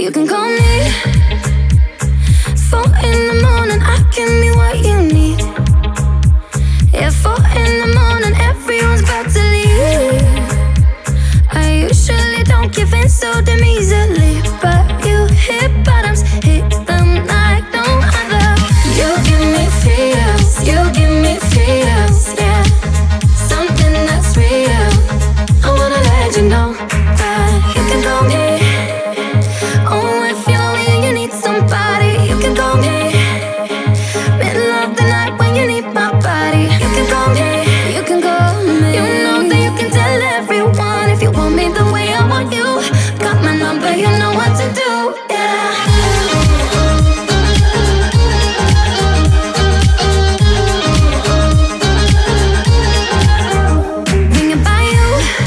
You can call me 4 in the morning, I can be what you need. Yeah, 4 in the morning, everyone's about to leave. I usually don't give in so damn easily, but you hit bottoms, hit them like no other. You give me feels, you give me feels, yeah. Something that's real, I wanna let you know that you can call me. Oh, if you're lonely and you need somebody, you can call me. Middle of the night when you need my body, you can call me. You can call me. You know that you can tell everyone if you want me the way I want you. Got my number, you know what to do, yeah. Thinking about you.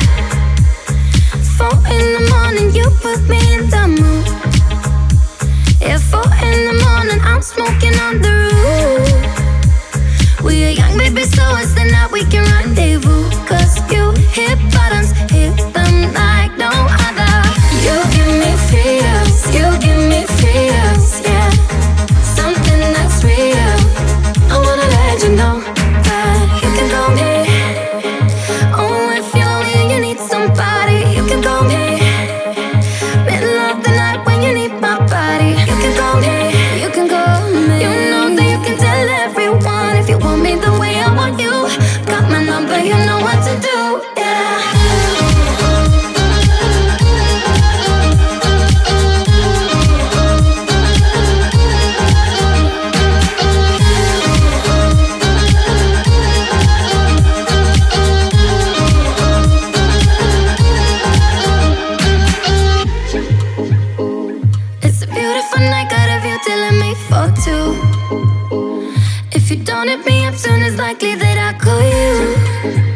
4 in the morning, you put me in the mood. Yeah, 4 in the morning, I'm smoking on the roof. We are young, baby, so it's the night we can rendezvous. Cause you hit buttons, hit them like no other. You give me feels, you give me feels, yeah. Something that's real, I wanna let you know that you can call me. Oh, if you're lonely and you need somebody, you can call me. Middle of the night when you need my body, you can call me. You can call me. You know that you can tell everyone if you want me the way I want you. Got my number, you know what to do, yeah. It's a beautiful night, got a view till it may fall too. If you don't hit me up soon, it's likely that I call you.